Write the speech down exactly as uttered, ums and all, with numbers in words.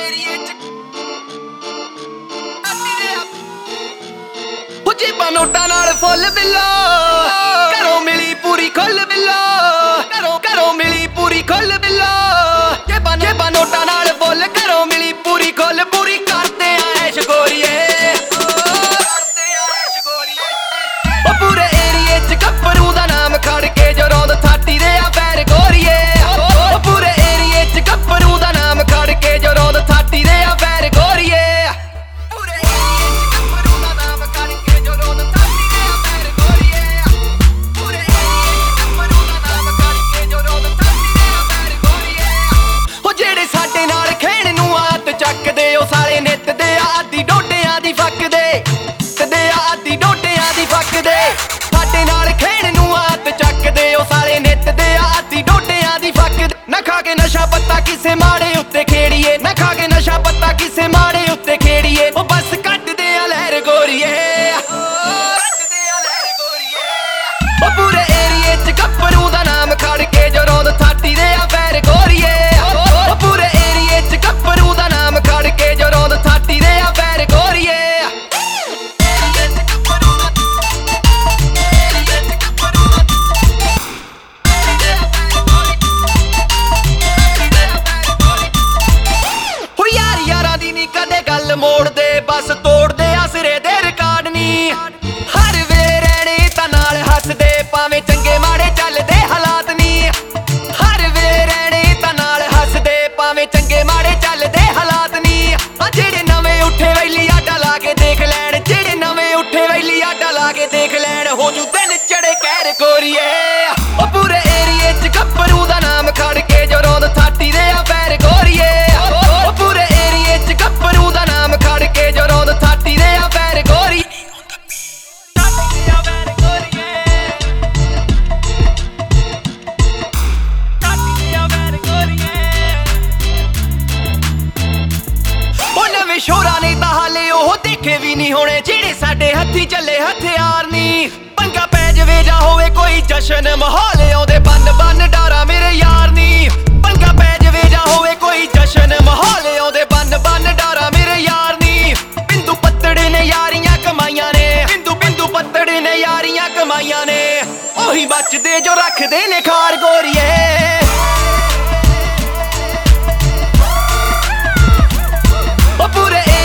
ਏਰੀਏ ਚ ਜੇਬਾਂ ਨੋਟਾਂ ਨਾਲ ਫੁੱਲ ਬਿੱਲਾ ਘਰੋਂ ਮਿਲੀ ਪੂਰੀ ਖੁੱਲ ਬਿੱਲਾ ਘਰੋਂ ਘਰੋਂ ਮਿਲੀ ਪੂਰੀ ਖੁੱਲ ਬਿੱਲਾ ਜੇਬਾਂ ਜੇਬਾਂ ਨੋਟਾਂ ਨਾਲ ਫੁੱਲ ਘਰੋਂ ਮਿਲੀ ਪੂਰੀ ਖੁੱਲ ਪੂਰੀ ਕਰਦੇ ਆ ਐਸ਼ ਗੋਰੀਏ ਕਰਦੇ ਆ ਐਸ਼ ਗੋਰੀਏ ਉਹ ਪੂਰੇ ਏਰੀਏ ਚ ਗੱਭਰੂ ਦਾ ਨਾਮ ਖੜ ਕੇ ਜੋ ਰੋਂਦ ਥਾਟੀ ਦੇ ਆ ਪੈਰ ਗੋਰੀਏ ਉਹ ਪੂਰੇ ਏਰੀਏ ਚ ਗੱਭਰੂ ਦਾ ਨਾਮ ਖੜ ਕੇ ਜੋ ਰੋਂਦ ਥਾਟੀ ਦੇ ਆ ਪੈਰ ਗੋਰੀਏ ਚੱਕਦੇ ਉਹ ਸਾਲੇ ਨਿੱਤ ਦੇ ਆਦੀ ਡੋਡਿਆਂ ਦੀ ਫੱਕਦੇ ਤੇ ਆਦੀ ਡੋਡਿਆਂ ਦੀ ਫੱਕਦੇ ਸਾਡੇ ਨਾਲ ਖੇਣ ਨੂੰ ਆਤ ਚੱਕਦੇ ਉਹ ਸਾਲੇ ਨਿੱਤ ਦੇ ਆਦੀ ਡੋਡਿਆਂ ਦੀ ਫੱਕਦੇ ਨਾ ਖਾ ਕੇ ਨਸ਼ਾ ਪੱਤਾ ਕਿਸੇ ਮਾੜੇ ਉੱਤੇ ਖੇੜੀਏ ਨਾ ਖਾ ਕੇ ਨਸ਼ਾ ਪੱਤਾ ਕਿਸੇ ਮਾੜੇ ਉੱਤੇ ਖੇੜੀਏ ਉਹ ਬਸ ਕੱਢਦੇ ਆ ਲਹਿਰ ਗੋਰੀਏ ਕੱਢਦੇ ਆ ਲਹਿਰ ਗੋਰੀਏ ਉਹ ਪੂਰੇ ਏਰੀਏ ਚ ਗੱਭਰੂ ਦਾ ਨਾਮ ਖੜ ਕੇ ਜੋ ਰੋਂਦ ਥਾਟੀ ਦੇ ਆ ਪੈਰ ਗੋਰੀਏ ਉਹ ਪੂਰੇ ਏਰੀਏ ਚ ਗੱਭਰੂ ਦਾ ਨਾਮ ਖੜ ਕੇ ਜੋ ਰੋਂਦ ਥਾਟੀ ਦੇ ਆ ਪੈਰ ਗੋਰੀਏ ਹੋ ਯਾਰ ਯਾਰਾਂ ਦੀ ਨੀ ਕਦੇ ਗੱਲ ਮੋੜਦੇ ਬਸ ਤੋੜਦੇ ਆ ਸਿਰੇ ਦੇ ਰਿਕਾਰਡ ਨੀ ਹਰ ਵੇਲੇ ਰਹਿਣੇ ਤਾਂ ਨਾਲ ਹੱਸਦੇ ਭਾਵੇਂ ਚੰਗੇ ਮਾੜੇ ਚੱਲਦੇ ਹਾਲਾਤ ਨੀ ਹਰ ਵੇਲੇ ਰਹਿਣੇ ਤਾਂ ਨਾਲ ਹੱਸਦੇ ਭਾਵੇਂ ਚੰਗੇ ਮਾੜੇ ਚੱਲਦੇ ਹਾਲਾਤ ਨੀ ਆ ਜਿਹੜੇ ਨਵੇਂ ਉੱਠੇ ਵੈਲੀ ਆਡਾ ਲਾ ਕੇ ਦੇਖ ਲੈਣ ਜਿਹੜੇ ਨਵੇਂ ਉੱਠੇ ਵੈਲੀ ਆਡਾ ਲਾ ਕੇ ਦੇਖ ਲੈਣ ਹੋ ਜੂ ਦਿਨ ਚੜੇ ਕਹਿਰ ਗੋਰੀਏ ਉਹ ਪੂਰੇ ਏਰੀਏ ਚ ਗੱਭਰੂ ਦਾ ਨਾਮ ਖੜ ਕੇ ਜੋ ਰੋਂਦ ਥਾਟੀ ਦੇ ਆ ਪੈਰ ਗੋਰੀਏ ਉਹ ਪੂਰੇ ਏਰੀਏ ਚ ਗੱਭਰੂ ਦਾ ਨਾਮ ਖੜ ਕੇ ਜੋ ਰੋਂਦ ਥਾਟੀ ਦੇ ਆ ਪੈਰ ਗੋਰੀਏ ਸ਼ੋਰਾਂ ਨੇ ਤਾਂ ਹਾਲੇ ਉਹ ਦੇਖੇ ਵੀ ਨਹੀਂ ਹੋਣੇ ਜਿਹੜੇ ਸਾਡੇ ਹੱਥੀ ਚੱਲੇ ਹਥਿਆਰ ਨੀ ਪੰਗਾ ਪੈ ਜਵੇ ਜਾਂ ਹੋਵੇ ਕੋਈ ਜਸ਼ਨ ਮਾਹੌਲ ਆਉਂਦੇ ਬੰਨ ਬੰਨ ਡਾਰਾ ਮੇਰੇ ਯਾਰ ਨੀ ਪੰਗਾ ਪੈ ਜਵੇ ਜਾਂ ਹੋਵੇ ਕੋਈ ਜਸ਼ਨ ਮਾਹੌਲ ਆਉਂਦੇ ਬੰਨ ਬੰਨ ਡਾਰਾ ਮੇਰੇ ਯਾਰ ਨੀ ਬਿੰਦੂ ਪੱਤੜੇ ਨੇ ਯਾਰੀਆਂ ਕਮਾਈਆਂ ਨੇ ਬਿੰਦੂ ਬਿੰਦੂ ਪੱਤੜੇ ਨੇ ਯਾਰੀਆਂ ਕਮਾਈਆਂ ਨੇ ਉਹੀ ਬਚਦੇ ਜੋ ਰੱਖਦੇ ਨੇ ਖਾਰ ਗੋਰੀਏ ਉਹ ਪੂਰੇ